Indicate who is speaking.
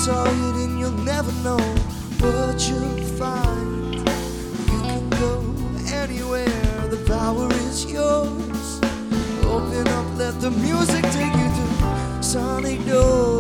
Speaker 1: are hidden, you'll never know what you'll find. You can go anywhere, the power is yours. Open up, let the music take you through sonic doors.